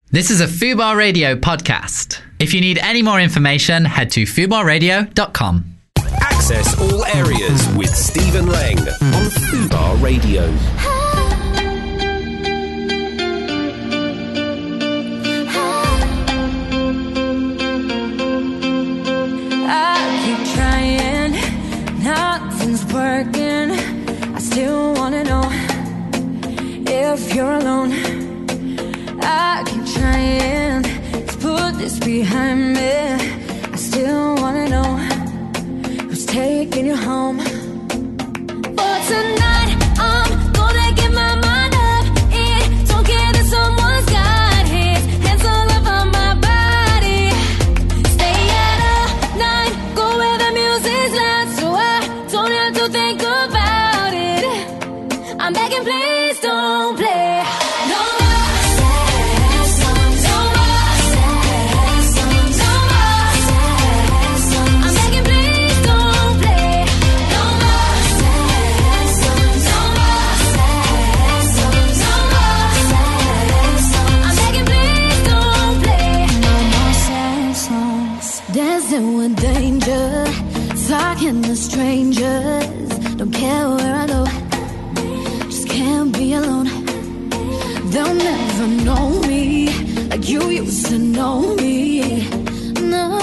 This is a Fubar Radio podcast. If you need any more information, head to fubarradio.com. Access all areas with Stephen Lang on Fubar Radio. I keep trying, nothing's working. I still wanna know if you're alone. I keep trying to put this behind me. I still wanna know who's taking you home. For tonight, I'm gonna get my mind up. It don't care that someone's got his hands all over my body. Stay out all night, go where the music's loud, so I don't have to think about it. I'm begging, please don't play. No more sad songs, no more sad songs, no more sad songs. I'm begging, please don't play. No more sad songs, no more sad songs, no more sad songs. I'm begging, please don't play. No more sad songs. Dancing with danger, talking to strangers. Don't care where I go, just can't be alone. They'll never know me like you used to know me. No.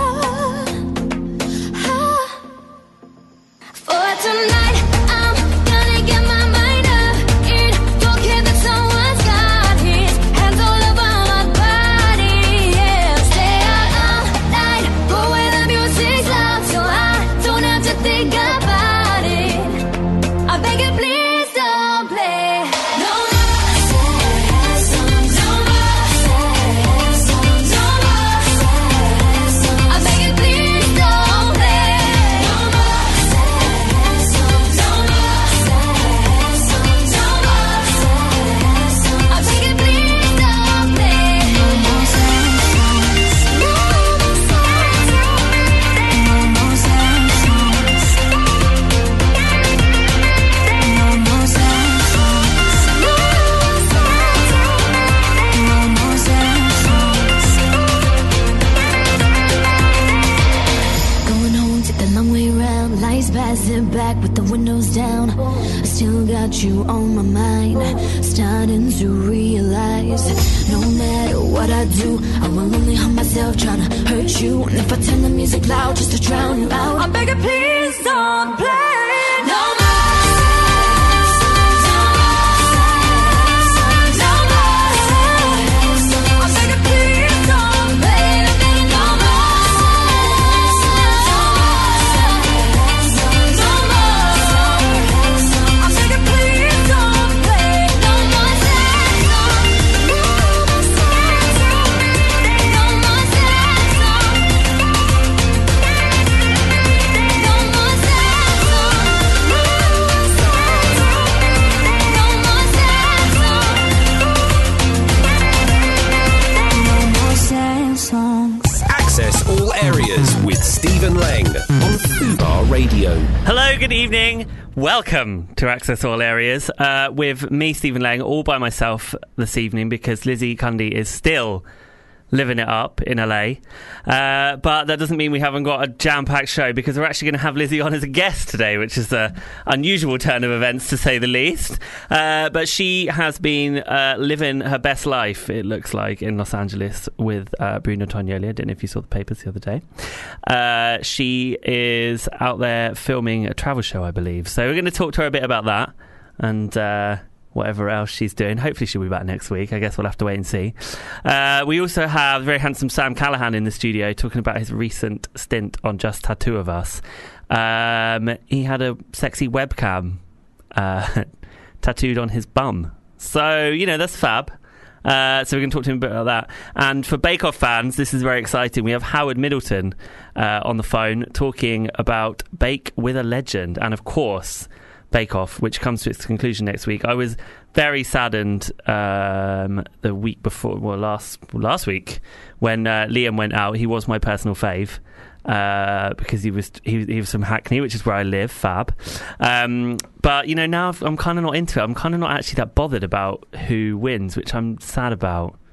For tonight, I'm gonna get my mind up. It don't care that someone's got his hands all over my body. Yeah, stay out all night, go where the music's loud, so I don't have to think about it. I beg you, please don't play. No more sad songs, no more sad songs, no more sad songs. I beg you, please don't play. No more sad songs, no more sad songs, no more sad songs. I beg you, please don't play. No more sad songs, no more sad songs, no more sad songs. No more sad songs, no more sad songs. Going home, take the long way round. Lights passing back with the windows down. I still got you on my mind. Starting to realize no matter what I do, I will only harm myself trying to hurt you. And if I turn the music loud just to drown you out, I beg you, please don't play. No more. No more. I beg you, please don't play. No more. No more. I beg you, please don't play. No more sad songs. No more sad songs. No more sad songs. No more sad songs. No more sad songs. Access all areas with Stephen Lang on Fubar Radio. Hello, good evening. Welcome to Access All Areas with me, Stephen Lang, all by myself this evening because Lizzie Cundy is still living it up in LA. But that doesn't mean we haven't got a jam-packed show because we're actually going to have Lizzie on as a guest today, which is an unusual turn of events to say the least. But she has been living her best life, it looks like, in Los Angeles with Bruno Tognoli. I don't know if you saw the papers the other day. She is out there filming a travel show, I believe. So we're going to talk to her a bit about that and whatever else she's doing. Hopefully she'll be back next week. I guess we'll have to wait and see. We also have very handsome Sam Callahan in the studio talking about his recent stint on Just Tattoo of Us. He had a sexy webcam tattooed on his bum. So, you know, that's fab. So we're going to talk to him a bit about that. And for Bake Off fans, this is very exciting. We have Howard Middleton on the phone talking about Bake with a Legend. And, of course, Bake Off, which comes to its conclusion next week. I was very saddened the week before, well, last week when Liam went out. He was my personal fave because he was from Hackney, which is where I live. Fab. But you know, now I'm kind of not into it. I'm kind of not actually that bothered about who wins, which I'm sad about.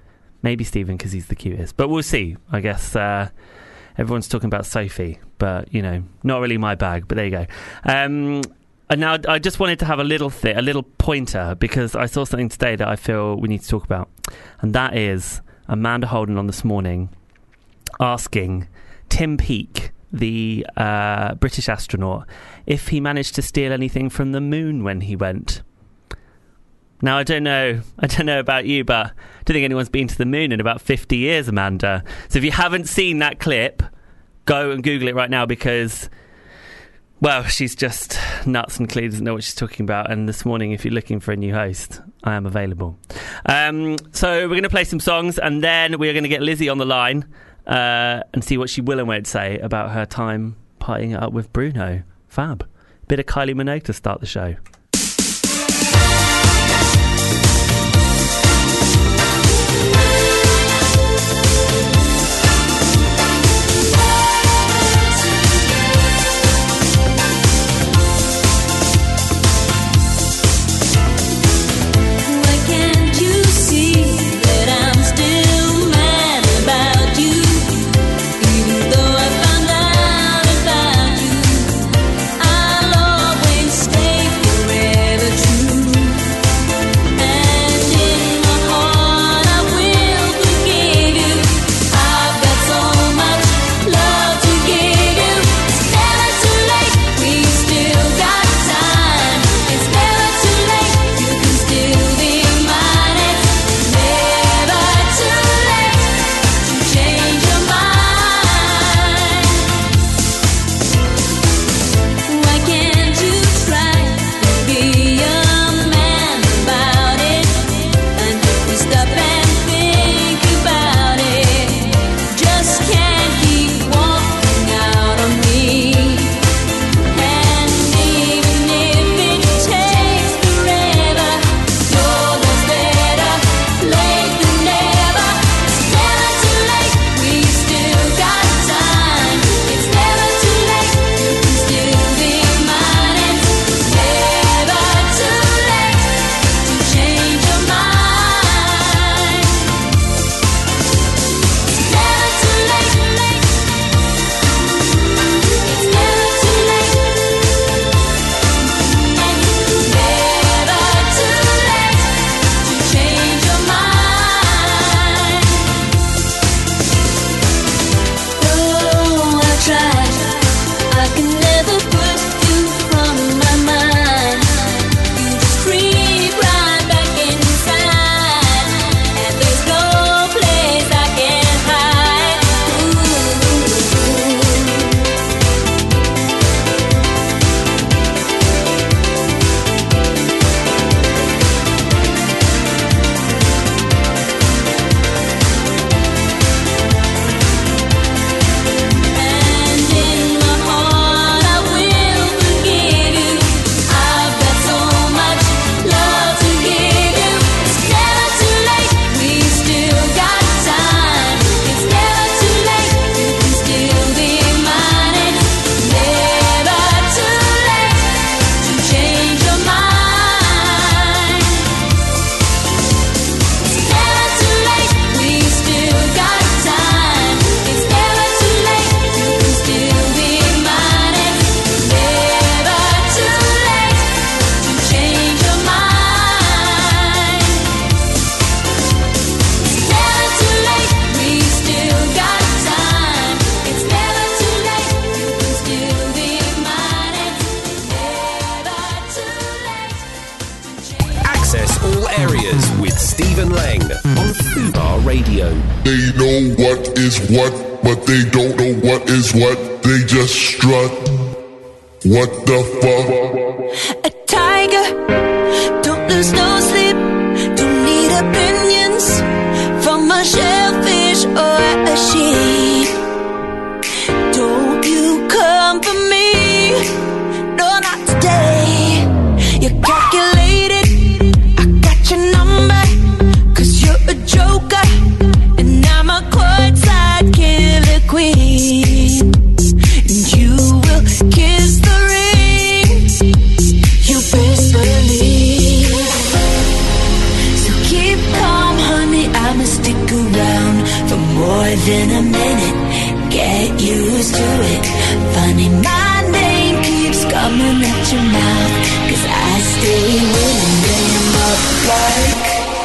Maybe Stephen because he's the cutest. But we'll see. I guess everyone's talking about Sophie. But, you know, not really my bag. But there you go. And now I just wanted to have a little pointer because I saw something today that I feel we need to talk about. And that is Amanda Holden on This Morning asking Tim Peake, the British astronaut, if he managed to steal anything from the moon when he went. Now, I don't know about you, but I don't think anyone's been to the moon in about 50 years, Amanda. So if you haven't seen that clip, go and Google it right now because, well, she's just nuts and clearly doesn't know what she's talking about. And this morning, if you're looking for a new host, I am available. So we're going to play some songs and then we're going to get Lizzie on the line and see what she will and won't say about her time partying it up with Bruno. Fab. Bit of Kylie Minogue to start the show. Stephen Lang on Fubar Radio. They know what is what, but they don't know what is what. They just strut. What the fuck? A tiger, don't lose no sleep. Don't need opinions from a shellfish or a sheep. Don't you come for me, no, not today. You're calculated, I got your number, 'cause you're a joker, and I'm a courtside killer queen. And you will kiss the ring you best believe. So keep calm, honey, I'ma stick around. than a minute. Get used to it. Funny, my name keeps coming at your mouth, 'cause I stay winning, lay 'em up like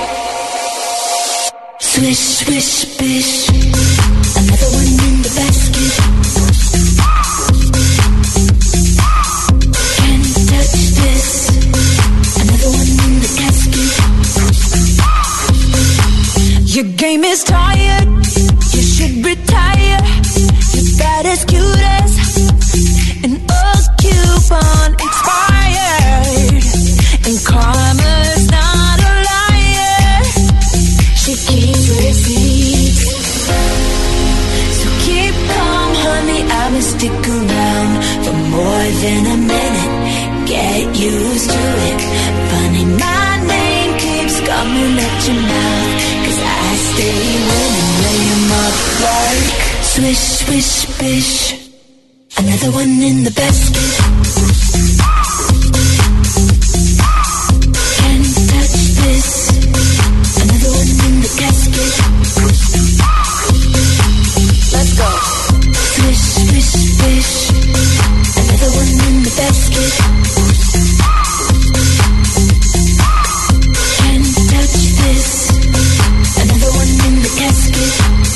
swish, swish, bish. Another one in the basket. Can't touch this. Another one in the casket. Your game is tired. You should retire. You're bad as cute as an old coupon expired. And karma's not a liar. She keeps receipts. So keep calm, honey, I'ma stick around for more than a minute. Get used to it. Funny, my name keeps coming at your mouth, 'cause I stay winning, lay 'em up like swish, swish, bish. Another one in the basket. Can't touch this. Another one in the casket. Let's go. Swish, swish, bish. Another one in the basket. Can't touch this. Another one in the casket.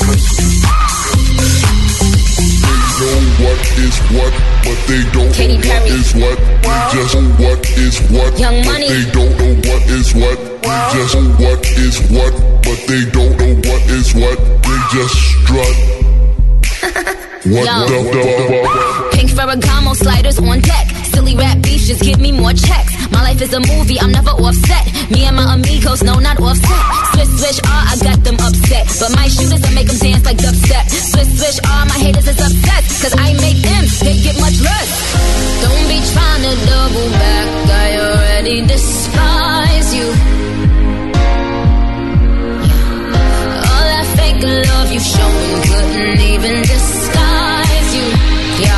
They know what is what, but they don't Katy know Perry. what is what. They just know what is what, Young but Money. they don't know what is what. They just know what is what, but they don't know what is what. They just strut. What Yo. the fuck? Pink Ferragamo sliders on deck. Silly rap beefs just give me more checks. My life is a movie, I'm never offset. Me and my amigos, no, not offset. Swish, swish, I got them upset. But my shooters, I make them dance like dubstep. Swish, swish, my haters is upset. 'Cause I make M's, they get much less. Don't be trying to double back, I already despise you. All that fake love you showing couldn't even disguise you. Yo.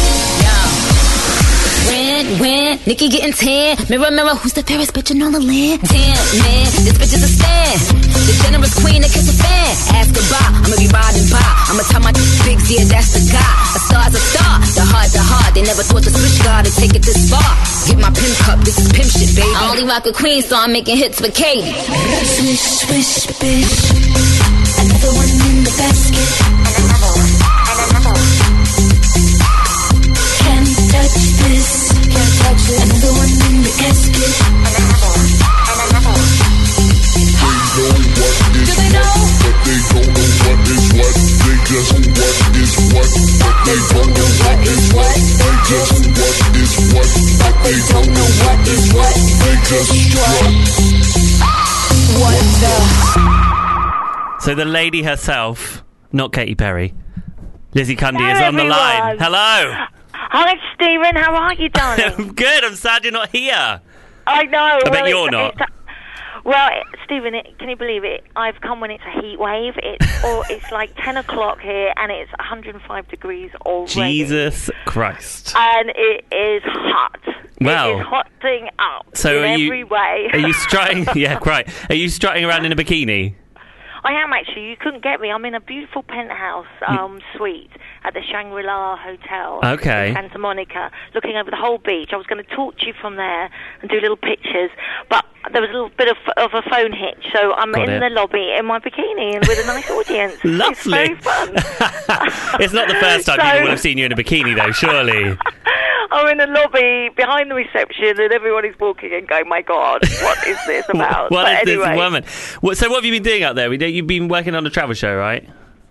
When Nikki getting tan. Mirror, mirror, who's the fairest bitch in all the land? Tan, man, this bitch is a stan. The generous queen that kiss a fan. Ask goodbye, I'ma be riding by. I'ma tell my bigs, yeah, that's the guy. A star's a star, the heart. They never thought the switch guard would take it this far. Get my pimp cup, this is pimp shit, baby. I only rock a queen, so I'm making hits for Katie. Swish, swish, bish. Another one in the basket. And another one. Can't touch this. Can't touch it. Another one in the casket. And another one. They know what is Do they know? what, but they don't know what is what. They just know what is what, but they don't know what is what. They just know what is what, but they don't know what is what. They just strut. What the? So the lady herself, not Katy Perry, Lizzie Cundy, is Hello, on the line. everyone. Hello. Hi, Stephen. How are you, darling? I'm good. I'm sad you're not here. I know. I bet you're not. Stephen, can you believe it? I've come when it's a heat wave. It's like 10 o'clock here, and it's 105 degrees already. Jesus Christ. And it is hot. Wow. It is hotting up So in are you- every way. Are you strutting? Yeah, right. Are you strutting around in a bikini? I am actually. You couldn't get me. I'm in a beautiful penthouse suite at the Shangri-La Hotel Okay. in Santa Monica, looking over the whole beach. I was going to talk to you from there and do little pictures, but there was a little bit of a phone hitch, so I'm Got in it. the lobby in my bikini and with a nice audience. Lovely. It's very fun. It's not the first time So- people will have seen you in a bikini, though, surely. I'm in the lobby behind the reception, and everybody's walking and going, "My God, what is this about?" What But is anyway. this woman? So what have you been doing out there? You've been working on a travel show, right?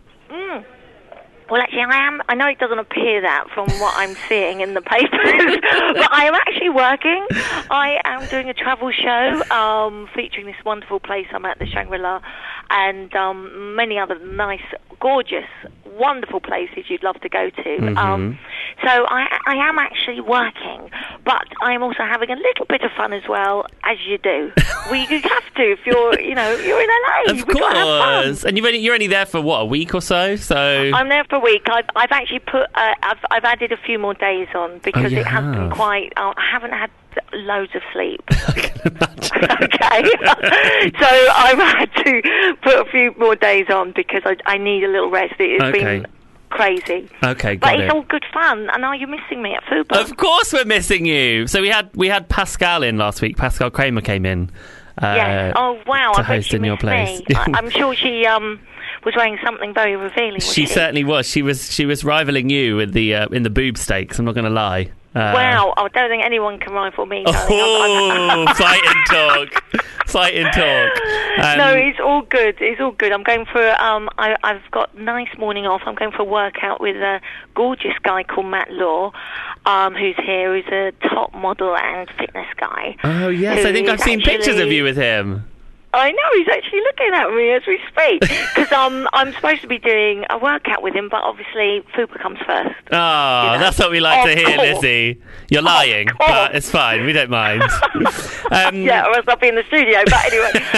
Well, actually, I am. I know it doesn't appear that from what I'm seeing in the papers, but I am actually working. I am doing a travel show featuring this wonderful place I'm at, the Shangri-La, and many other nice, gorgeous, wonderful places you'd love to go to. So I am actually working, but I'm also having a little bit of fun as well, as you do. You have to if you're in LA. Of course. And you're only there for what, a week or so? So I'm there for a week. I've actually I've added a few more days on because it has been quite. I haven't had loads of sleep. I can imagine. Okay. So I've had to put a few more days on because I need a little rest. It's been crazy. Okay, but it's all good fun. And are you missing me at Fubo? Of course we're missing you. So we had Pascal in last week. Pascal Kramer came in. Yes. Oh wow! To I bet host she in your missed place. me. I'm sure she was wearing something very revealing. Was she certainly was. She was rivaling you in the boob stakes. I'm not going to lie. Wow! I don't think anyone can rival me. Oh, fighting talk. Fighting talk. No, it's all good. It's all good. I'm going for. I've got a nice morning off. I'm going for a workout with a gorgeous guy called Matt Law, who's here. Who's a top model and fitness guy. Oh yes, I think I've seen pictures of you with him. I know, he's actually looking at me as we speak. Because I'm supposed to be doing a workout with him, but obviously Fupa comes first. Oh, that's what we like to hear, Lizzie. You're lying, but it's fine. We don't mind. Yeah, or else I'll be in the studio. But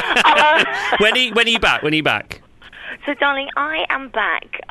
anyway. When are you back? When are you back? So, darling, I am back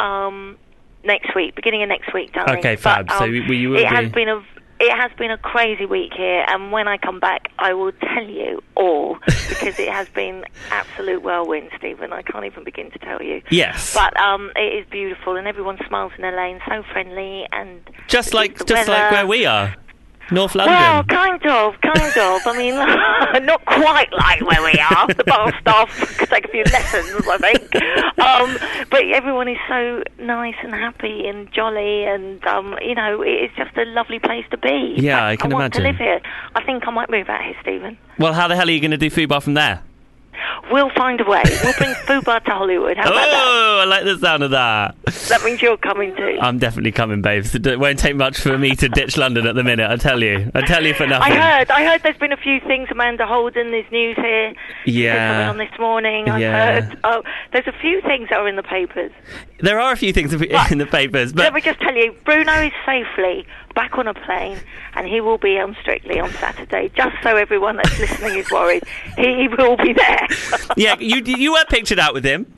next week, beginning of next week, darling. Okay, fab. But, so you will It has been a crazy week here, and when I come back, I will tell you all, because it has been absolute whirlwind, Stephen. I can't even begin to tell you. Yes. But it is beautiful, and everyone smiles in LA and so friendly, and just like where we are. North London. Well, kind of. I mean, not quite like where we are. The bar staff could take a few lessons, I think. But everyone is so nice and happy and jolly, and it's just a lovely place to be. Yeah, I can imagine. I want to live here. I think I might move out here, Stephen. Well, how the hell are you going to do Fubar from there? We'll find a way. We'll bring Fubar to Hollywood. How about that? Oh, I like the sound of that. That means you're coming too. I'm definitely coming, babes. It won't take much for me to ditch London at the minute, I tell you for nothing. I heard there's been a few things. Amanda Holden, there's news here. Yeah. Coming on this morning. I've heard. Oh, there's a few things that are in the papers. There are a few things in the papers, but let me just tell you, Bruno is safely back on a plane, and he will be on Strictly on Saturday. Just so everyone that's listening is worried, he will be there. Yeah, you were pictured out with him.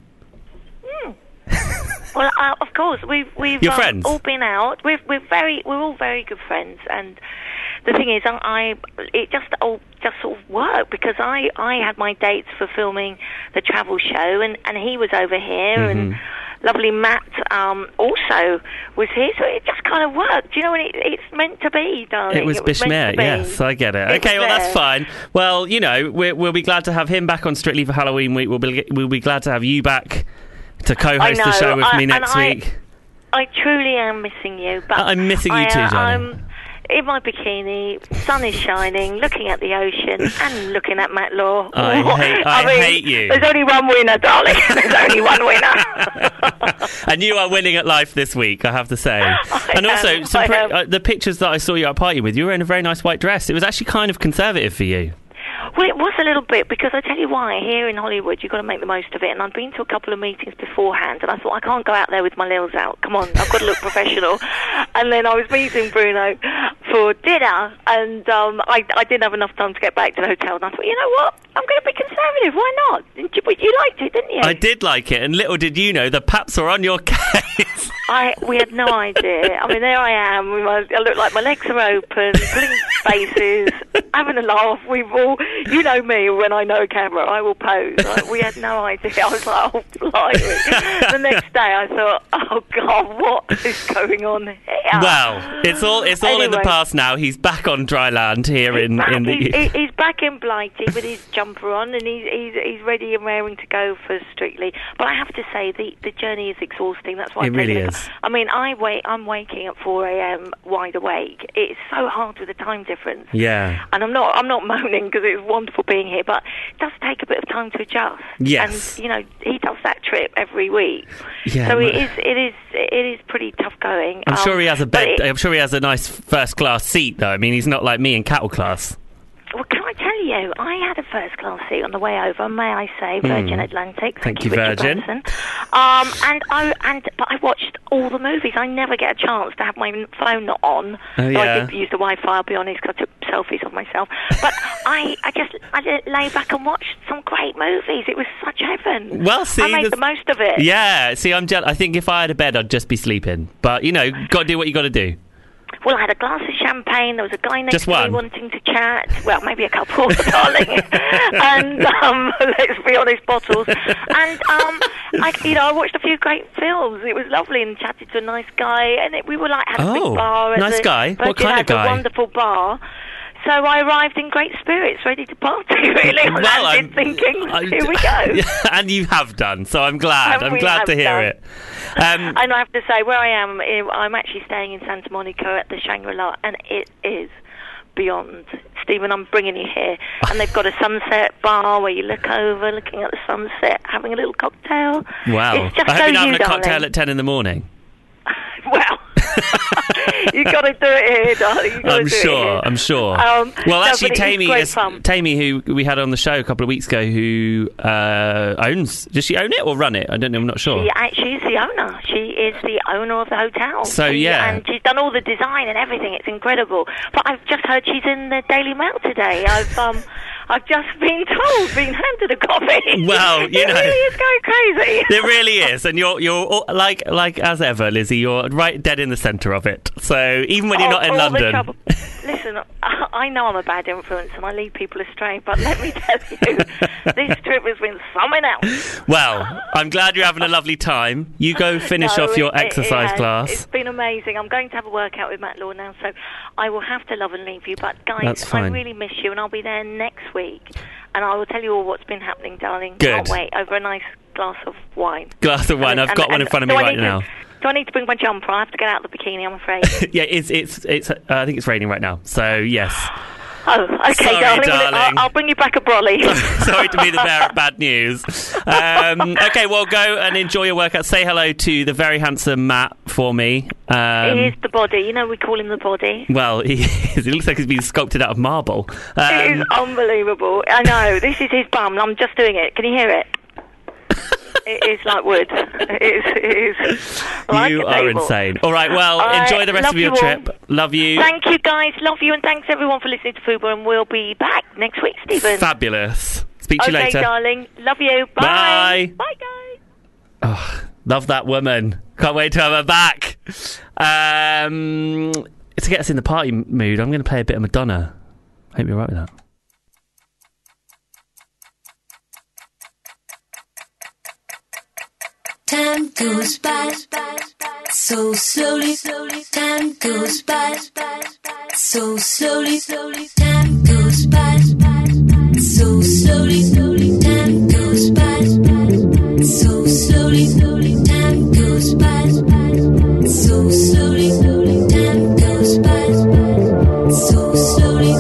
Well, of course, we've Your friends? All been out. We're all very good friends, and the thing is, it just sort of worked because I had my dates for filming the travel show, and he was over here, and lovely Matt also was here, so it just kind of worked. You know, and it's meant to be, darling. It was Bishmare, yes, I get it. Okay, well, that's fine. Well, we'll be glad to have him back on Strictly for Halloween week. We'll be glad to have you back to co-host the show with me next week. I truly am missing you. But I'm missing you too, Johnny. I'm in my bikini, sun is shining, looking at the ocean, and looking at Matt Law. I hate you. There's only one winner, darling. There's only one winner. And you are winning at life this week, I have to say. The pictures that I saw you at a party with, you were in a very nice white dress. It was actually kind of conservative for you. Well, it was a little bit, because I tell you why, here in Hollywood, you've got to make the most of it. And I'd been to a couple of meetings beforehand, and I thought, I can't go out there with my lils out. Come on, I've got to look professional. And then I was meeting Bruno for dinner, and I didn't have enough time to get back to the hotel. And I thought, you know what? I'm going to be conservative. Why not? You liked it, didn't you? I did like it, and little did you know, the paps were on your case. We had no idea. I mean, there I am. I look like my legs are open, pulling faces, having a laugh. You know me, when I know a camera, I will pose. We had no idea. I was like, oh, blimey. The next day, I thought, oh, God, what is going on here? Well, it's all in the past now. He's back on dry land here in the... He's back in Blighty with his jumper on, and he's ready and raring to go for Strictly. But I have to say, the journey is exhausting. That's why it really is. I mean, I'm waking at 4 a.m. wide awake. It's so hard with the time difference. Yeah. And I'm not moaning, because it's wonderful being here, but it does take a bit of time to adjust. Yes. And he does that trip every week. Yeah. So it is pretty tough going. I'm sure he has a bed. I'm sure he has a nice first class seat, though. I mean, he's not like me in cattle class. Well, can I tell you, I had a first class seat on the way over. May I say, Virgin Atlantic. Thank you, Richard Virgin. Branson. But I watched all the movies. I never get a chance to have my phone on. Oh, yeah. I did use the Wi-Fi, I'll be honest, because I took selfies of myself. But I lay back and watched some great movies. It was such heaven. Well, see, I made the most of it. Yeah, see, I'm jealous. I think if I had a bed, I'd just be sleeping. But, you know, got to do what you got to do. Well, I had a glass of champagne. There was a guy next Just to me one? wanting to chat. Well, maybe a couple, darling. And let's be honest, bottles. And I watched a few great films. It was lovely, and chatted to a nice guy. And we were like at a big bar. Nice guy. What kind of guy? A wonderful bar. So I arrived in great spirits, ready to party, really. I'm thinking, here we go. And you have done, so I'm glad. I'm glad to hear it. And I have to say, where I am, I'm actually staying in Santa Monica at the Shangri-La, and it is beyond. Stephen, I'm bringing you here. And they've got a sunset bar where you look over, looking at the sunset, having a little cocktail. Wow. It's just I hope you're not having a darling. cocktail at 10 in the morning. Well... you got to do it here, darling. I'm sure. Well, actually, Tammy, who we had on the show a couple of weeks ago, who owns... Does she own it or run it? I don't know. I'm not sure. She's the owner. She is the owner of the hotel. So, yeah. And she's done all the design and everything. It's incredible. But I've just heard she's in the Daily Mail today. I've just been handed a copy. Well, you know, it really is going crazy. It really is, and you're like as ever, Lizzie. You're right dead in the centre of it. So even when you're not in London, listen, I know I'm a bad influence and I lead people astray, but let me tell you, this trip has been something else. Well, I'm glad you're having a lovely time. You go finish off your exercise class. It's been amazing. I'm going to have a workout with Matt Law now, so I will have to love and leave you. But guys, That's fine. I really miss you, and I'll be there next week, and I will tell you all what's been happening, darling. Good. Can't wait, over a nice glass of wine. Glass of wine. I've got one in front of me right now. Do I need to bring my jumper? I have to get out of the bikini, I'm afraid. Yeah, it's. I think it's raining right now. So yes. Oh, okay, Sorry, darling. I'll bring you back a brolly. Sorry to be the bearer of bad news. Okay, well, go and enjoy your workout. Say hello to the very handsome Matt for me. He is the body. You know, we call him the body. Well, he is. It looks like he's been sculpted out of marble. It is unbelievable. I know. This is his bum. I'm just doing it. Can you hear it? It is like wood. It is like you are insane. All right, well, enjoy the rest of your trip. Love you. Thank you, guys. Love you, and thanks everyone for listening to Fubar, and we'll be back next week, Stephen. Fabulous. Speak to you later. Okay, darling. Love you. Bye. Bye, guys. Oh, love that woman. Can't wait to have her back. To get us in the party mood, I'm going to play a bit of Madonna. Hope you're right with that. Time goes by so slowly. Time goes by so slowly. Time goes by so slowly. Time goes by so slowly. Time goes by so slowly. Time goes by so slowly.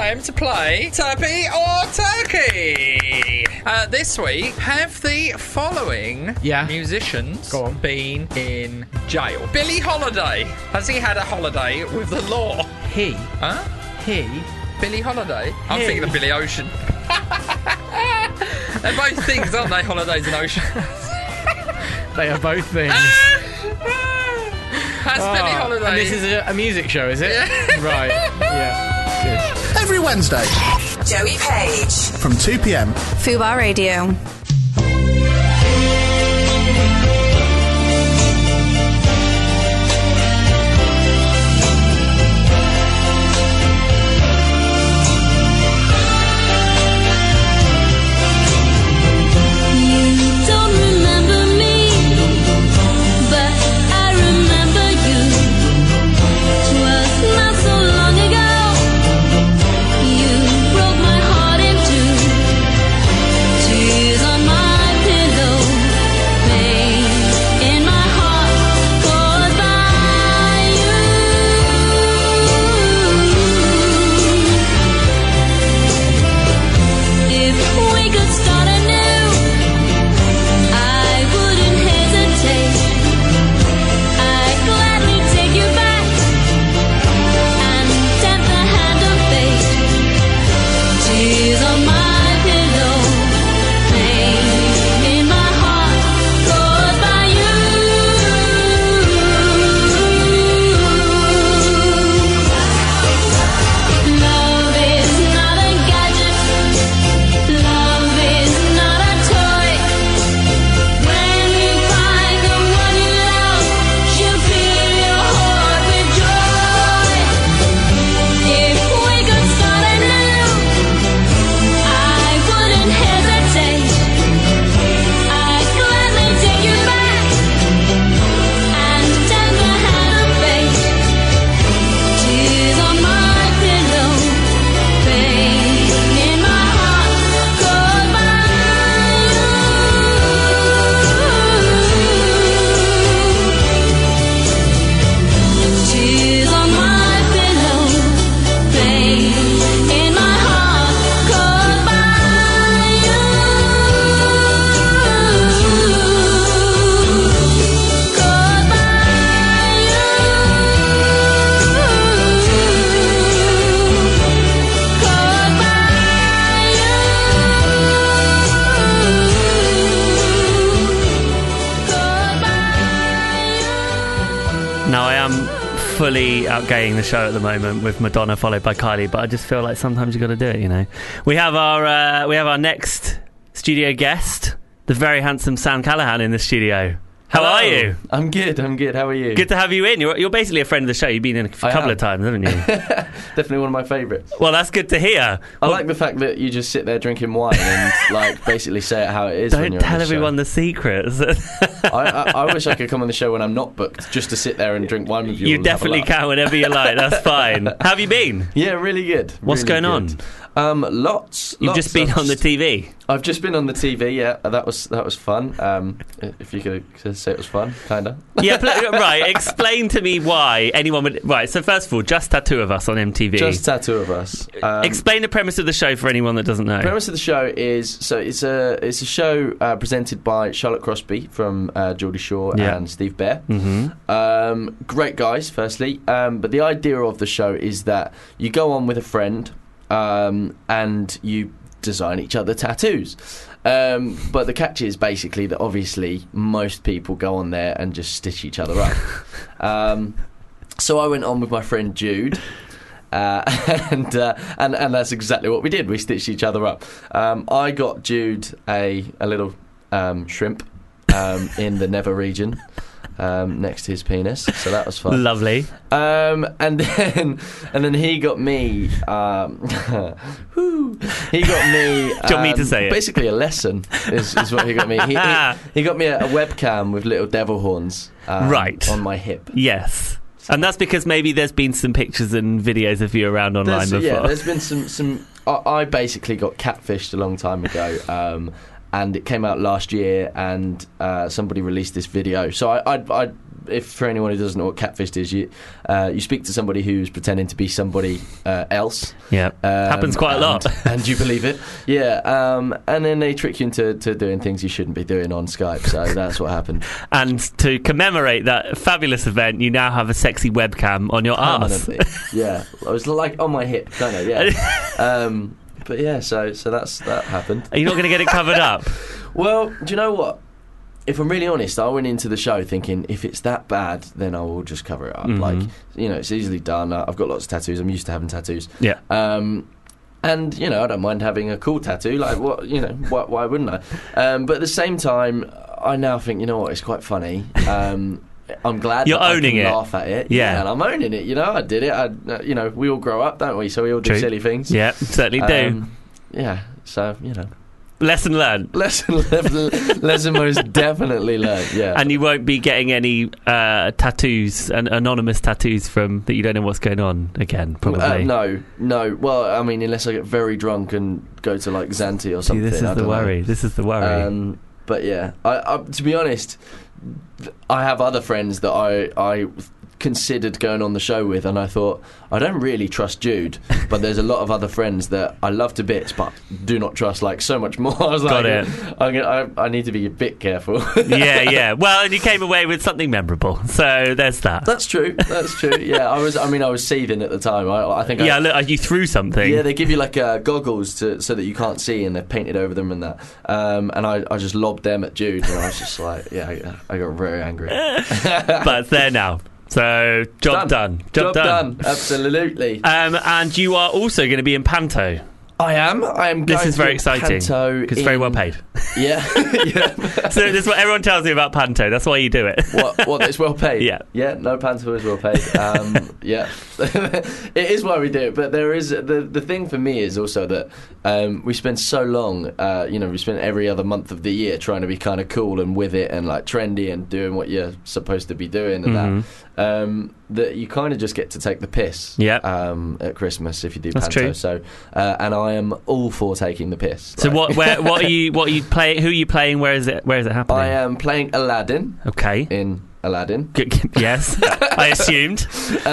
time to play Turpy or Turkey. This week, have the following musicians been in jail? Billie Holiday. Has he had a holiday with the law? He. Huh? He. Billie Holiday? I'm thinking of Billy Ocean. They're both things, aren't they? Holidays and ocean. They are both things. Has Billie Holiday... And this is a music show, is it? Yeah. Right. Yeah. Good. Every Wednesday. Joey Page. From 2 p.m. Fubar Radio. Fully outgaying the show at the moment with Madonna followed by Kylie, but I just feel like sometimes you got to do it, you know. We have our next studio guest, the very handsome Sam Callahan, in the studio. How are you? I'm good. How are you? Good to have you in. You're basically a friend of the show. You've been in a couple of times, haven't you? Definitely one of my favourites. Well, that's good to hear. I like the fact that you just sit there drinking wine and like basically say it how it is. Don't tell everyone the secrets. I wish I could come on the show when I'm not booked, just to sit there and drink wine with you. You definitely can whenever you like. That's fine. How have you been? Yeah, really good. What's going on? Lots. You've just been on the TV. I've just been on the TV. Yeah, that was fun. If you could say it was fun, kinda. Yeah, right. Explain to me why anyone would. Right. So first of all, Just Tattoo of Us on MTV. Just Tattoo of Us. Explain the premise of the show for anyone that doesn't know. The premise of the show is it's a show presented by Charlotte Crosby from Geordie Shore and Steve Bear. Mm-hmm. Great guys, firstly. But the idea of the show is that you go on with a friend. And you design each other tattoos. But the catch is basically that obviously most people go on there and just stitch each other up. So I went on with my friend Jude. And that's exactly what we did. We stitched each other up. I got Jude a little shrimp in the nether region. Next to his penis, so that was fun. Lovely. And then he got me. He got me. Do you want me to say it? Basically, a lesson is what he got me. He got me a webcam with little devil horns. Right on my hip. Yes. And that's because maybe there's been some pictures and videos of you around online before. Yeah, there's been some. I basically got catfished a long time ago. and it came out last year, and somebody released this video. So I if for anyone who doesn't know what catfished is, you speak to somebody who's pretending to be somebody else. Yeah, happens quite a lot. And you believe it. Yeah, and then they trick you into doing things you shouldn't be doing on Skype. So that's what happened. And to commemorate that fabulous event, you now have a sexy webcam on your arse. Yeah, I was like on my hip, kind of. Yeah. But yeah, so that happened. Are you not going to get it covered up? Well, do you know what? If I'm really honest, I went into the show thinking if it's that bad, then I will just cover it up. Mm-hmm. Like, it's easily done. I've got lots of tattoos. I'm used to having tattoos. Yeah. And I don't mind having a cool tattoo. Like, what? Why wouldn't I? But at the same time, I now think, you know what? It's quite funny. I'm glad you're that owning I can it. laugh at it. Yeah, and I'm owning it. I did it. We all grow up, don't we? So we all do silly things. Yeah, certainly do. Yeah. So Lesson learned. Lesson most definitely learned. Yeah. And you won't be getting any tattoos, anonymous tattoos from that you don't know what's going on again. Probably. No. Well, I mean, unless I get very drunk and go to like Xanthi or something. See, this is the worry. This is the worry. But yeah, I to be honest, I have other friends that I considered going on the show with, and I thought, I don't really trust Jude, but there's a lot of other friends that I love to bits but do not trust like so much more. I was Got like, it. I need to be a bit careful. yeah. Well, and you came away with something memorable, so there's that. That's true. Yeah, I was seething at the time. I think. Yeah, look, you threw something. Yeah, they give you like goggles so that you can't see, and they're painted over them and that. And I just lobbed them at Jude, and I was just like, yeah, I got very angry. But it's there now. So, job done. Job done. Absolutely. And you are also going to be in Panto. I am. This is very exciting. Because it's very well paid. Yeah. So this is what everyone tells me about Panto. That's why you do it. What? It's well paid. Yeah. Yeah. No, Panto is well paid. Yeah. It is why we do it. But there is the thing for me is also that we spend so long. We spend every other month of the year trying to be kind of cool and with it and like trendy and doing what you're supposed to be doing and that. That you kind of just get to take the piss. Yeah. At Christmas if you do That's Panto. True. So I am all for taking the piss. So what are you playing? Who are you playing? Where is it happening? I am playing Aladdin. Okay. In Aladdin. Yes, I assumed.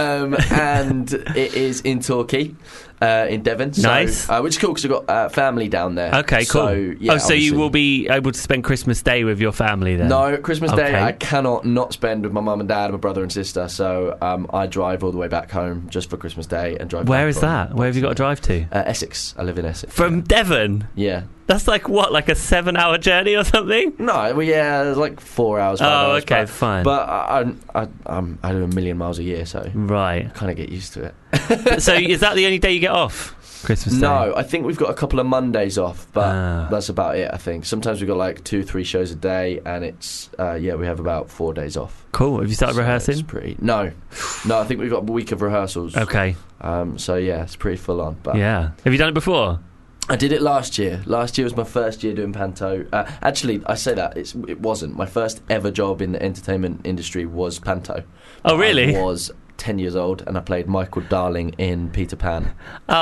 And it is in Torquay, in Devon. So, nice. Which is cool because I've got family down there. Okay, cool. So, yeah, so you will be able to spend Christmas Day with your family then? No, Christmas Day I cannot not spend with my mum and dad and my brother and sister. So I drive all the way back home just for Christmas Day and drive. Where is that? Where have you got to drive to? Essex. I live in Essex. From Devon? Yeah. That's like what, like a 7-hour journey or something? No, well, yeah, it's like 4 hours. 5 hours, okay, fine. But I do 1,000,000 miles a year, so right, I kind of get used to it. So is that the only day you get off? Christmas Day? No, I think we've got a couple of Mondays off, but that's about it. I think sometimes we've got like 2-3 shows a day, and it's we have about 4 days off. Cool. Have you started rehearsing? It's pretty. No. I think we've got a week of rehearsals. Okay. So yeah, it's pretty full on. But yeah. Have you done it before? I did it last year. Last year was my first year doing Panto. Actually, I say that it wasn't. My first ever job in the entertainment industry was Panto. Oh, really? I was 10 years old and I played Michael Darling in Peter Pan.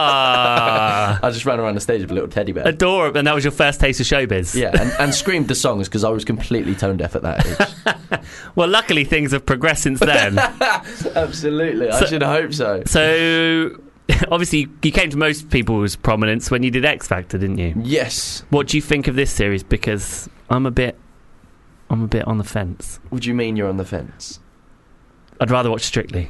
Ah. I just ran around the stage with a little teddy bear. Adorable. And that was your first taste of showbiz? Yeah, and screamed the songs because I was completely tone deaf at that age. Well, luckily things have progressed since then. Absolutely. I should hope so. So... Obviously, you came to most people's prominence when you did X Factor, didn't you? Yes. What do you think of this series? Because I'm a bit on the fence. What do you mean you're on the fence? I'd rather watch Strictly.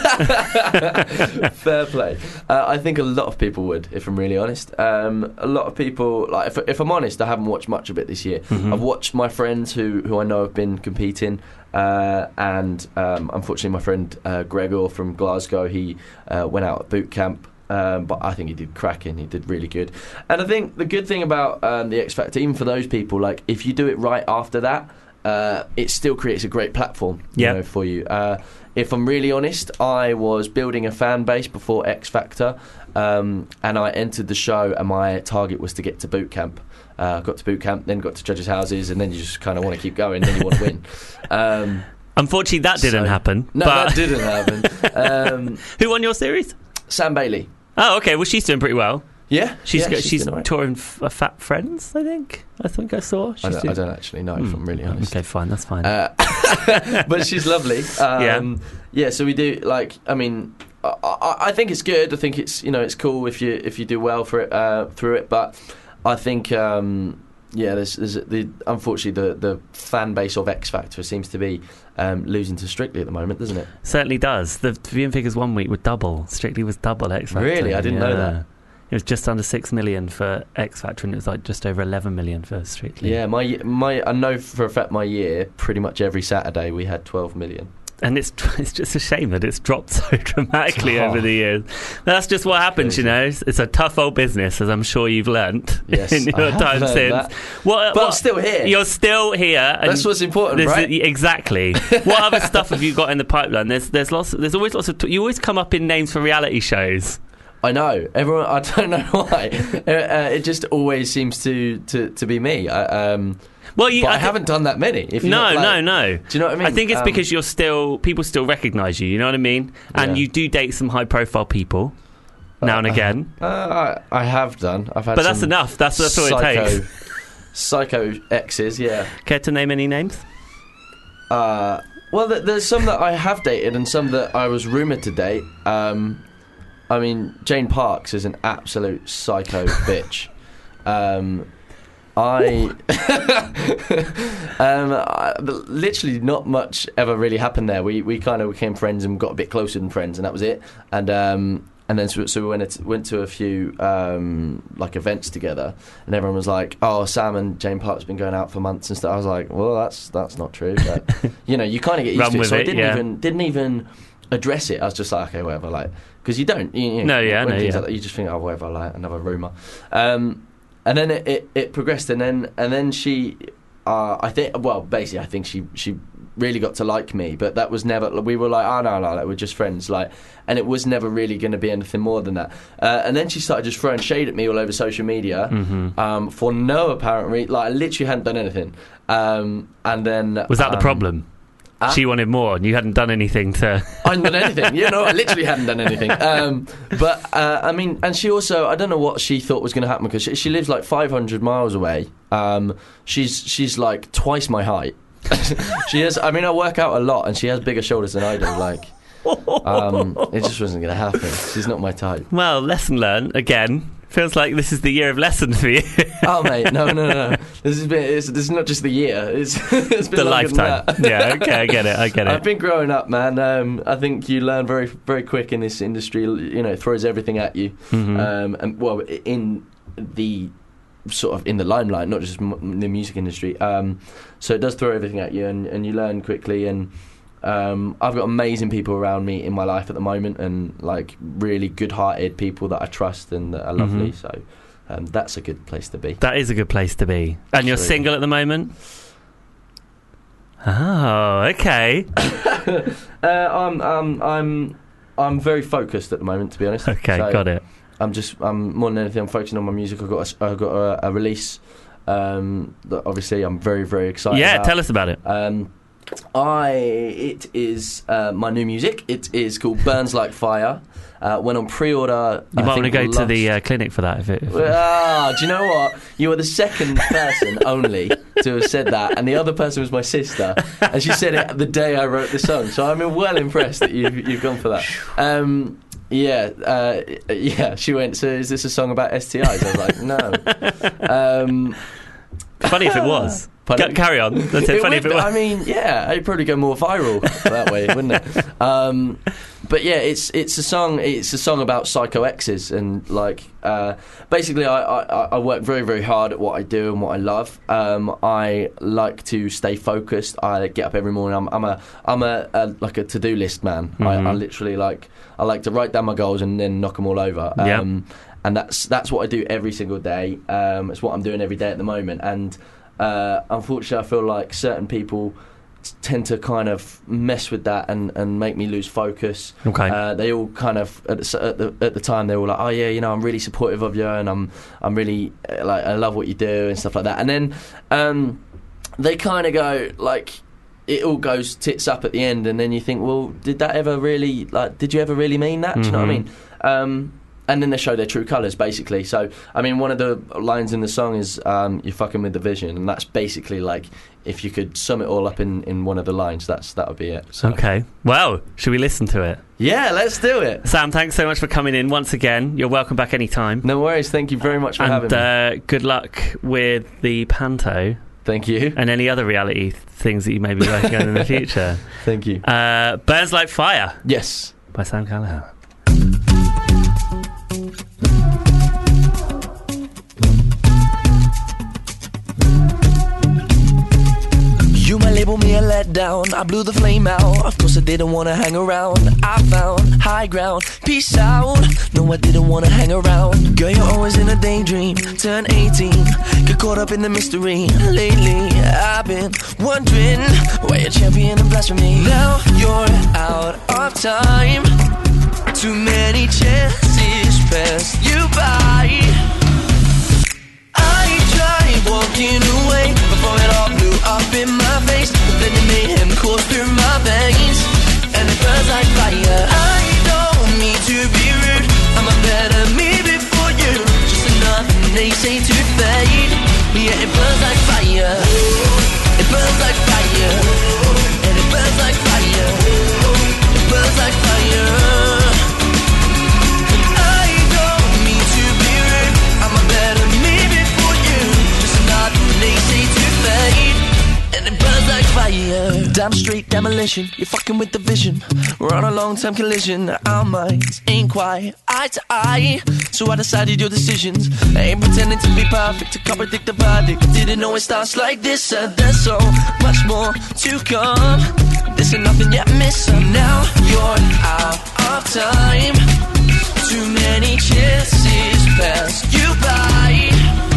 Fair play. I think a lot of people would, if I'm really honest. A lot of people, like, if I'm honest, I haven't watched much of it this year. Mm-hmm. I've watched my friends who I know have been competing. And unfortunately my friend Gregor from Glasgow, he went out at boot camp, but I think he did cracking. He did really good. And I think the good thing about the X Factor, even for those people, like if you do it right after that, it still creates a great platform for you. If I'm really honest, I was building a fan base before X Factor, and I entered the show and my target was to get to boot camp. Got to boot camp, then got to judges' houses, and then you just kind of want to keep going, then you want to win. Unfortunately, that didn't happen. No, that didn't happen. Who won your series? Sam Bailey. Oh, okay. Well, she's doing pretty well. Yeah, she's doing all right. touring Fat Friends. I think I saw. I don't actually know if I'm really honest. Okay, fine, that's fine. But she's lovely. Yeah. So we do I think it's good. I think it's it's cool if you do well for it through it. But I think there's unfortunately the fan base of X Factor seems to be losing to Strictly at the moment, doesn't it? Certainly does. The viewing figures 1 week were double. Strictly was double X Factor. Really, I didn't know that. It was just under 6 million for X Factor, and it was like just over 11 million for Strictly. Yeah, my I know for a fact my year, pretty much every Saturday we had 12 million. And it's just a shame that it's dropped so dramatically over the years. That's just what happens, It's a tough old business, as I'm sure you've learnt in your time since. But I'm still here. You're still here. And that's what's important, right? Exactly. What other stuff have you got in the pipeline? There's always lots of. You always come up in names for reality shows. I know. Everyone. I don't know why. It just always seems to be me. I haven't done that many. No. Do you know what I mean? I think it's because people still recognise you. You know what I mean? And you do date some high-profile people now and again. I have done. I've had. But that's enough. That's all it takes. Psycho exes. Yeah. Care to name any names? Well, there's some that I have dated and some that I was rumoured to date. Jane Parks is an absolute psycho bitch. Literally not much ever really happened there. We kind of became friends and got a bit closer than friends, and that was it. And then so we went to a few events together, and everyone was like, "Oh, Sam and Jane Park's been going out for months and stuff." I was like, "Well, that's not true." But you kind of get used to it. So I didn't even address it. I was just like, "Okay, whatever." Because you don't. Like that, you just think, "Oh, whatever." Another rumour. And then it progressed, and then she, I think she really got to like me, but that was never. We were like, no, we're just friends, and it was never really going to be anything more than that. And then she started just throwing shade at me all over social media, for no apparent reason. I literally hadn't done anything. And then was that the problem? She wanted more, and you hadn't done anything to. I hadn't done anything. I literally hadn't done anything. And she also, I don't know what she thought was going to happen, because she lives 500 miles away. She's like twice my height. She has. I work out a lot, and she has bigger shoulders than I do. It just wasn't going to happen. She's not my type. Well, lesson learned again. Feels like this is the year of lessons for you. Oh, mate, no. This is not just the year. It's been the lifetime. Yeah, okay, I get it. I've been growing up, man. I think you learn very, very quick in this industry. It throws everything at you. In the sort of in the limelight, not just the music industry. So it does throw everything at you, and you learn quickly. And I've got amazing people around me in my life at the moment, and really good-hearted people that I trust and that are lovely. So that's a good place to be. That is a good place to be. And you're single at the moment? Oh, okay. I'm very focused at the moment, to be honest. Okay, so got it. I'm more than anything, I'm focusing on my music. I've got a release that obviously I'm very, very excited about. Yeah, tell us about it. It is my new music. It is called Burns Like Fire. Went on pre-order. You might want to go to the clinic for that. Do you know what? You were the second person only to have said that, and the other person was my sister, and she said it the day I wrote the song. So I'm well impressed that you've gone for that. She went, so is this a song about STIs? I was like, no. Funny if it was. Carry on. That's it. Funny if it was. It'd probably go more viral that way, wouldn't it? But yeah, it's a song. It's a song about psycho exes, and basically, I work very, very hard at what I do and what I love. I like to stay focused. I get up every morning. I'm a to-do list man. I literally I like to write down my goals and then knock them all over. And that's what I do every single day. It's what I'm doing every day at the moment. And unfortunately, I feel like certain people tend to kind of mess with that and make me lose focus. Okay. They all kind of at the time they were like, oh yeah, I'm really supportive of you, and I'm really I love what you do and stuff like that. And then they kind of go it all goes tits up at the end, and then you think, well, did that ever really did you ever really mean that? Do you know what I mean? and then they show their true colours, basically. So, I mean, one of the lines in the song is, you're fucking with the vision, and that's basically like, if you could sum it all up in one of the lines, that would be it. So. Okay. Well, should we listen to it? Yeah, let's do it. Sam, thanks so much for coming in once again. You're welcome back anytime. No worries. Thank you very much for having me. And good luck with the panto. Thank you. And any other reality things that you may be working on in the future. Thank you. Burns Like Fire. Yes. By Sam Callahan. You might label me a letdown. I blew the flame out. Of course I didn't want to hang around. I found high ground. Peace out. No, I didn't want to hang around. Girl, you're always in a daydream. Turn 18. Get caught up in the mystery. Lately, I've been wondering why you're champion and blasphemy. Now you're out of time. Too many chances passed you by. I tried walking away before it all blew up in my face, but then you made him course through my veins, and it burns like fire. I don't mean to be rude, I'm a better me before you. Just another naysay to fade. Yeah, it burns like fire. It burns like fire. And it burns like fire. It burns like fire. Damn straight demolition, you're fucking with the vision. We're on a long-term collision. Our minds ain't quite eye to eye, so I decided your decisions. I ain't pretending to be perfect to contradict the verdict. Didn't know it starts like this, there's so much more to come. This ain't nothing yet missing. Now you're out of time. Too many chances passed you by.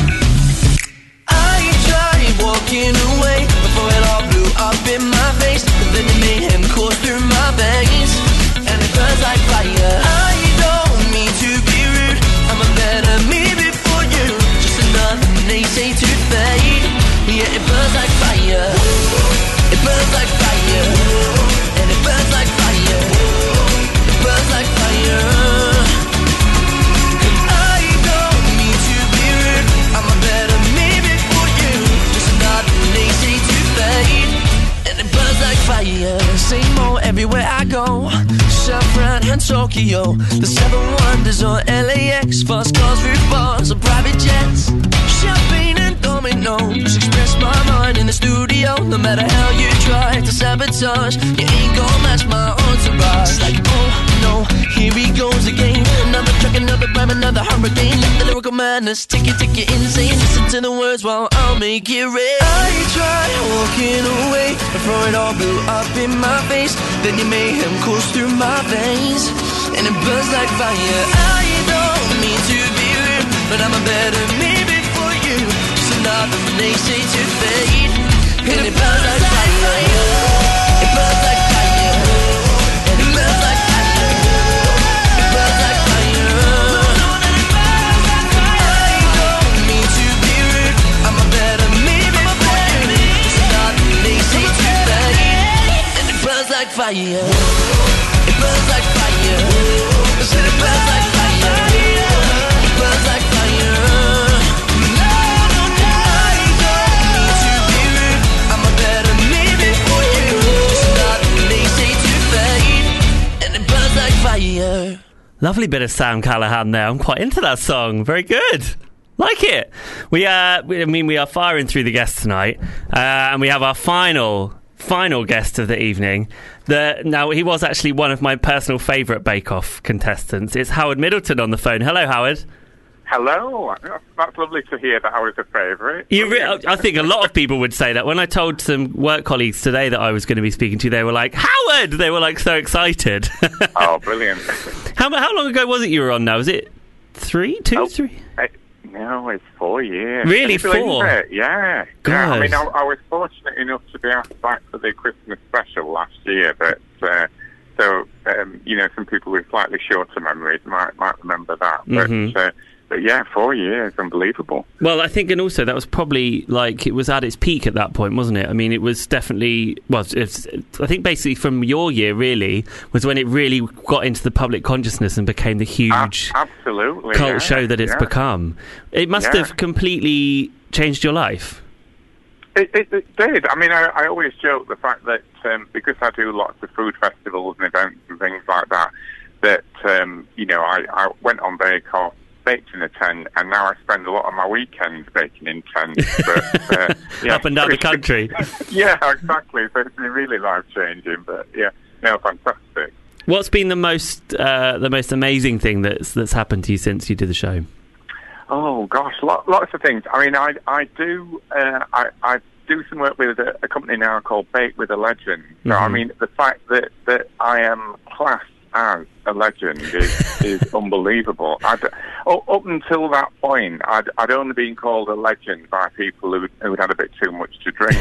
I tried walking away before it all blew up in my face, but then you made him course through my veins, and it burns like fire. I don't mean to be rude, I'm a better me before you. Just another naysay to fade. Yeah, it burns like fire. It burns like fire. And it burns like fire. It burns like fire. Fire, same old everywhere I go. San Fran and Tokyo, the 7 wonders on LAX. Fast cars, roof bars, or private jets. Champagne and dominoes, express my mind in the studio. No matter how you try to sabotage, you ain't gonna match my entourage. It's like, oh no, here he goes again. Another truck, another rhyme, another hurricane. Let the lyrical madness take it insane. Listen to the words while I'll make it rain. I tried walking away before it all blew up in my face, then you made him course through my veins, and it burns like fire. I don't mean to be rude, but I'm a better me before you. Just another naysay to fade, and it burns like fire. It burns like fire. And it burns like fire. It burns like fire. I don't mean to be rude, I'm a better me before you. Just another naysay to fade, and it burns like fire. It burns like fire. I said it burns like fire. It burns like fire. I don't mean to be rude, I'm a better me before you. Just another naysay to fade, and it burns like fire. Lovely bit of Sam Callahan there. I'm quite into that song. Very good. Like it. We are firing through the guests tonight, and we have our final guest of the evening. Now, he was actually one of my personal favourite Bake Off contestants. It's Howard Middleton on the phone. Hello, Howard. Hello. That's lovely to hear that I was a favourite. I think a lot of people would say that. When I told some work colleagues today that I was going to be speaking to you, they were like, Howard! They were like so excited. Oh, brilliant. How long ago was it you were on now? Was it 3? 2, 3? No, it's 4 years. Really, 4? Yeah. God. Yeah. I mean, I was fortunate enough to be asked back for the Christmas special last year, but some people with slightly shorter memories might remember that. Mm-hmm. But yeah, 4 years, unbelievable. Well, I think, and also that was probably like it was at its peak at that point, wasn't it? I mean, it was definitely I think basically from your year really was when it really got into the public consciousness and became the huge absolutely cult show that it's become. It must have completely changed your life. It did. I mean, I always joke the fact that because I do lots of food festivals and events and things like that, I went on Bake Off, baked in a tent, and now I spend a lot of my weekends baking in tents. But, up and down the country. Yeah, exactly. So it's been really life-changing, but fantastic. What's been the most amazing thing that's happened to you since you did the show? Oh gosh, lots of things. I mean, I do some work with a company now called Bake with a Legend. So I mean, the fact that I am classed as a legend is unbelievable. Up until that point, I'd only been called a legend by people who'd had a bit too much to drink.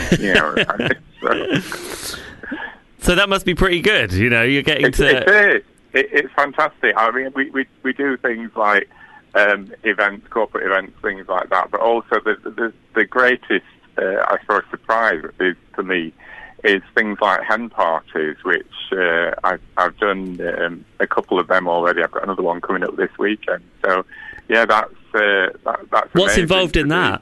So that must be pretty good. You're getting to. It's fantastic. I mean, we do things like events, corporate events, things like that. But also the greatest, I suppose, surprise is for me is things like hen parties, which I've done a couple of them already. I've got another one coming up this weekend. So, yeah, that's what's involved in that?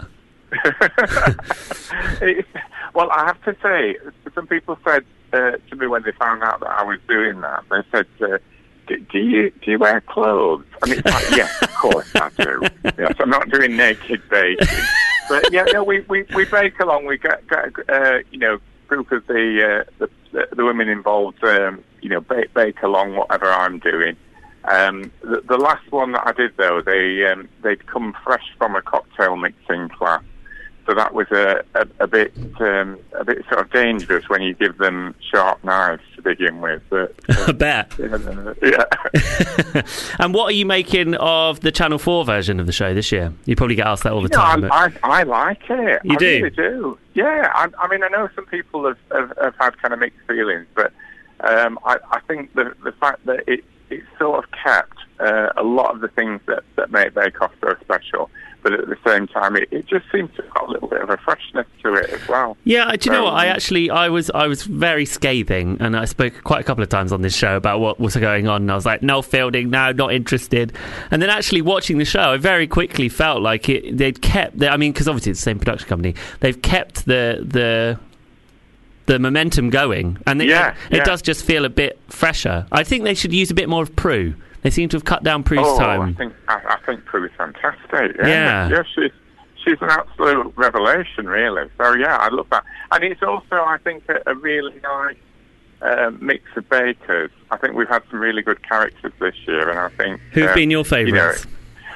Well, I have to say, some people said to me when they found out that I was doing that, they said, do you wear clothes? I mean, yes, of course I do. Yes, I'm not doing naked baking. But, we bake along. We get group of the women involved, bake along whatever I'm doing. The last one that I did though, they'd come fresh from a cocktail mixing class, so that was a bit sort of dangerous when you give them sharp knives to begin with. But, I bet. Yeah. And what are you making of the Channel 4 version of the show this year? You probably get asked that all the time. I like it. You do? I really do. Yeah. I mean, I know some people have had kind of mixed feelings, but I think the fact that it sort of kept a lot of the things that make Bake Off so special, but at the same time, it just seems to have got a little bit of a freshness to it as well. Yeah, do you know what? I was very scathing, and I spoke quite a couple of times on this show about what was going on, and I was like, no fielding, no, not interested. And then actually watching the show, I very quickly felt like they'd kept, because obviously it's the same production company, they've kept the momentum going, and it does just feel a bit fresher. I think they should use a bit more of Prue. They seem to have cut down Prue's time. I think Prue is fantastic. Yeah, she's an absolute revelation, really. So yeah, I love that. And it's also, I think, a really nice mix of bakers. I think we've had some really good characters this year, and I think who've been your favourites?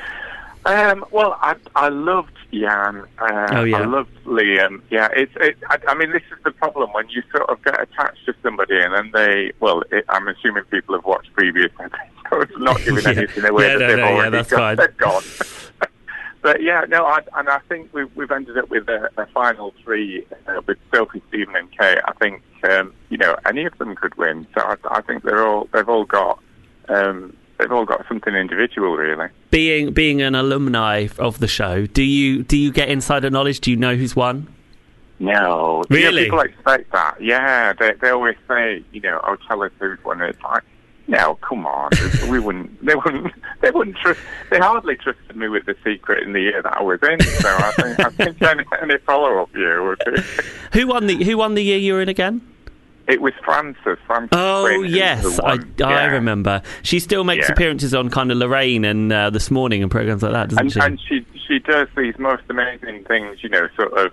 Well, I loved Jan. I loved Liam. Yeah, I mean, this is the problem when you sort of get attached to somebody and then I'm assuming people have watched previous episodes, not giving anything away that they've already gone. But I think we've ended up with a final three with Sophie, Stephen, and Kate. I think any of them could win. So I think they've all got something individual, really. Being an alumni of the show, do you get insider knowledge? Do you know who's won? No, really. People expect that. Yeah, they always say, tell us who's won. It's like, no, come on, we wouldn't. They wouldn't trust. They hardly trusted me with the secret in the year that I was in. So I think any follow-up year would be. Who won the year you were in again? It was Frances. Oh, yes, I remember. She still makes appearances on kind of Lorraine and This Morning and programs like that, doesn't she? And she does these most amazing things, sort of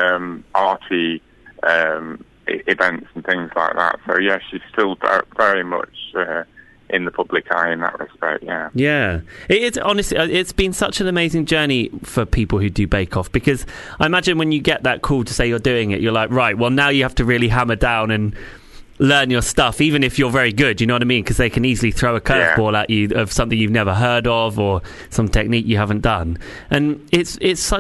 arty events and things like that. So, yeah, she's still very much in the public eye in that respect, yeah. Yeah. It's honestly, it's been such an amazing journey for people who do Bake Off, because I imagine when you get that call to say you're doing it, you're like, right, well, now you have to really hammer down and learn your stuff, even if you're very good, you know what I mean? Because they can easily throw a curveball at you of something you've never heard of or some technique you haven't done. And it's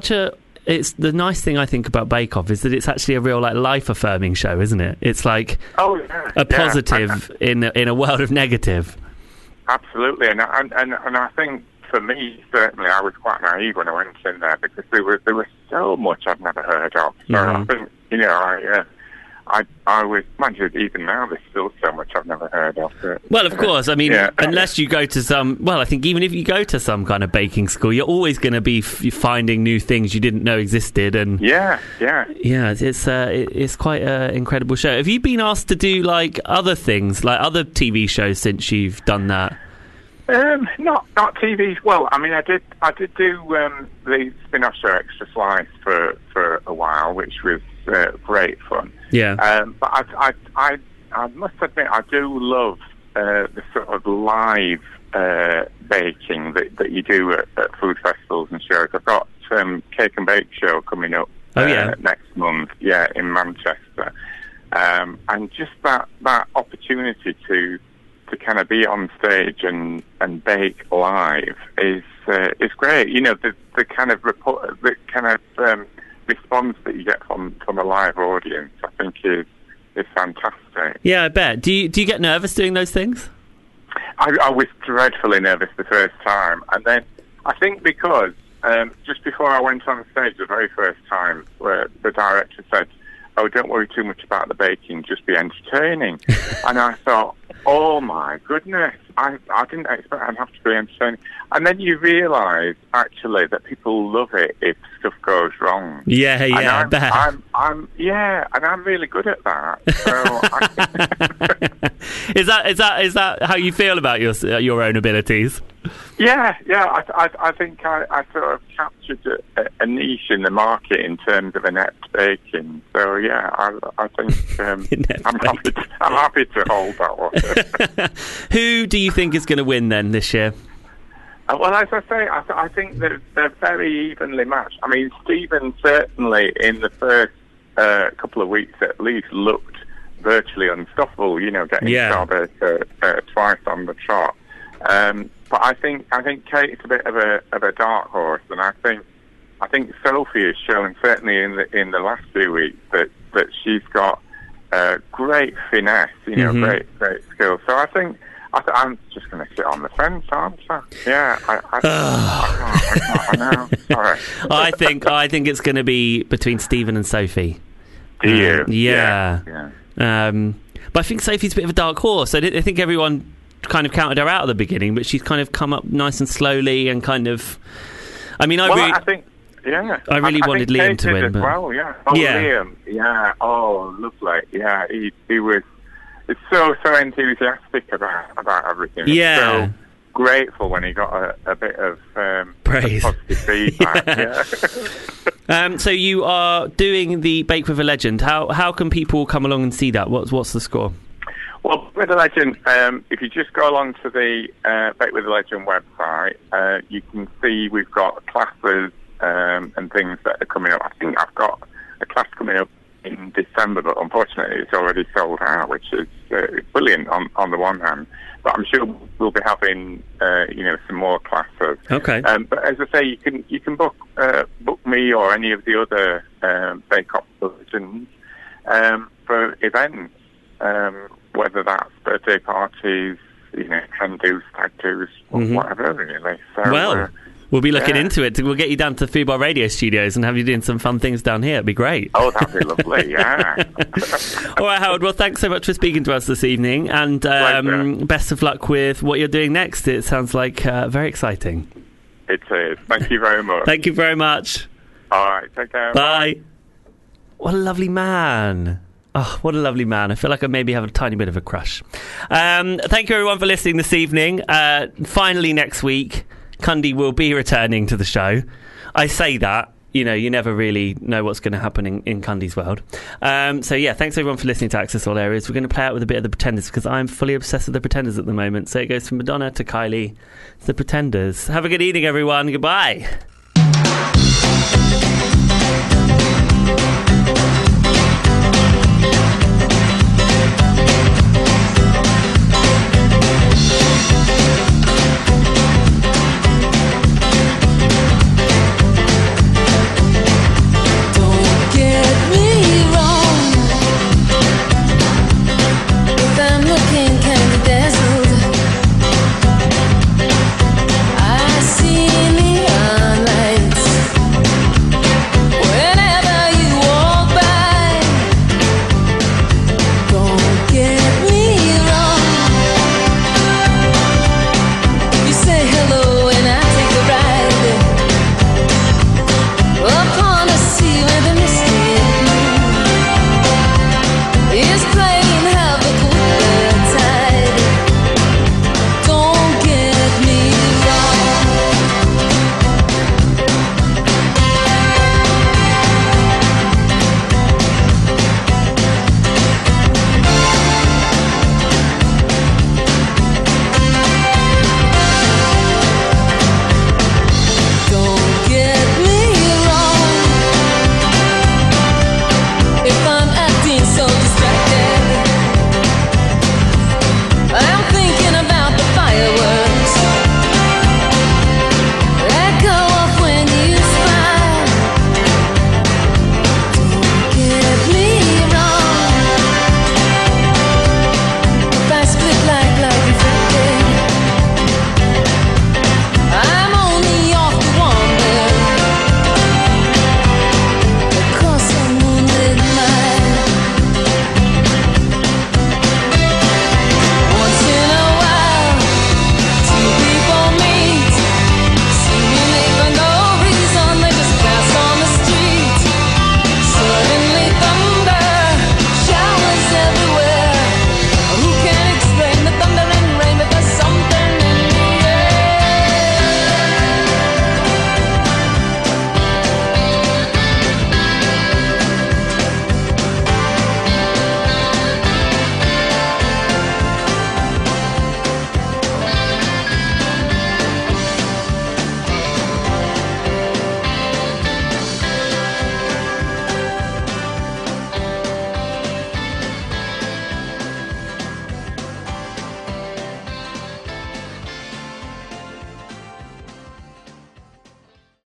the nice thing I think about Bake Off is that it's actually a real life affirming show, isn't it? It's like a positive in a world of negative. Absolutely, and I think for me, certainly, I was quite naive when I went in there because there was so much I'd never heard of. So I think, I was, mind you, even now there's still so much I've never heard of. Well, of course, I mean, unless you go to I think even if you go to some kind of baking school, you're always going to be finding new things you didn't know existed. And it's quite an incredible show. Have you been asked to do like other things, like other TV shows since you've done that? Not TV. Well, I mean, I did do the spin-off show Extra Slice for a while, which was great fun. Yeah. But I must admit, I do love the sort of live baking that you do at food festivals and shows. I've got Cake and Bake Show coming up next month, in Manchester, and just that opportunity to kind of be on stage and bake live is great. You know, the kind of response that you get from a live audience, I think is fantastic. Yeah, I bet. Do you get nervous doing those things? I was dreadfully nervous the first time, and then I think because just before I went on stage the very first time, where the director said, "Oh, don't worry too much about the baking, just be entertaining," and I thought, oh my goodness, I didn't expect I'd have to be entertaining. And then you realise, actually, that people love it if stuff goes wrong. Yeah, I bet. And I'm really good at that. So Is that how you feel about your own abilities? Yeah. I think I sort of captured a niche in the market in terms of inept baking. So yeah, I think I'm happy to hold that one. Who do you think is going to win then this year? Well, as I say, I think they're very evenly matched. I mean, Stephen certainly in the first couple of weeks at least looked virtually unstoppable. You know, getting Starburst twice on the trot. But I think Kate's a bit of a dark horse, and I think Sophie has shown certainly in the last few weeks that she's got great finesse, great skill. So I think I'm just going to sit on the fence, aren't I? Yeah, I know. Sorry. I think it's going to be between Stephen and Sophie. Do you? Yeah. But I think Sophie's a bit of a dark horse. I think everyone kind of counted her out at the beginning, but she's kind of come up nice and slowly and kind was. I mean, I really wanted Liam to win. But well, yeah. Oh, yeah. Liam. Yeah. Oh, lovely. Yeah, he was so enthusiastic about everything. Yeah. So grateful when he got a bit of praise, positive feedback. Yeah. So you are doing the Bake with a Legend. How can people come along and see that? What's the score? Well, with the Legend, if you just go along to the Bake with the Legend website, you can see we've got classes and things that are coming up. I think I've got a class coming up in December, but unfortunately it's already sold out, which is brilliant on the one hand. But I'm sure we'll be having some more classes. Okay. But as I say, you can book me or any of the other Bake Off Legends for events. Whether that's birthday parties, can-dos, stag-dos, whatever, really. So, we'll be looking into it. We'll get you down to Fubar Radio Studios and have you doing some fun things down here. It'd be great. Oh, that'd be lovely, yeah. All right, Howard, well, thanks so much for speaking to us this evening, and best of luck with what you're doing next. It sounds like very exciting. It is. Thank you very much. Thank you very much. All right, take care. Bye. What a lovely man. Oh, what a lovely man. I feel like I maybe have a tiny bit of a crush. Thank you, everyone, for listening this evening. Finally, next week, Cundy will be returning to the show. I say that, you never really know what's going to happen in Cundy's world. So, yeah, thanks, everyone, for listening to Access All Areas. We're going to play out with a bit of The Pretenders because I'm fully obsessed with The Pretenders at the moment. So it goes from Madonna to Kylie to The Pretenders. Have a good evening, everyone. Goodbye.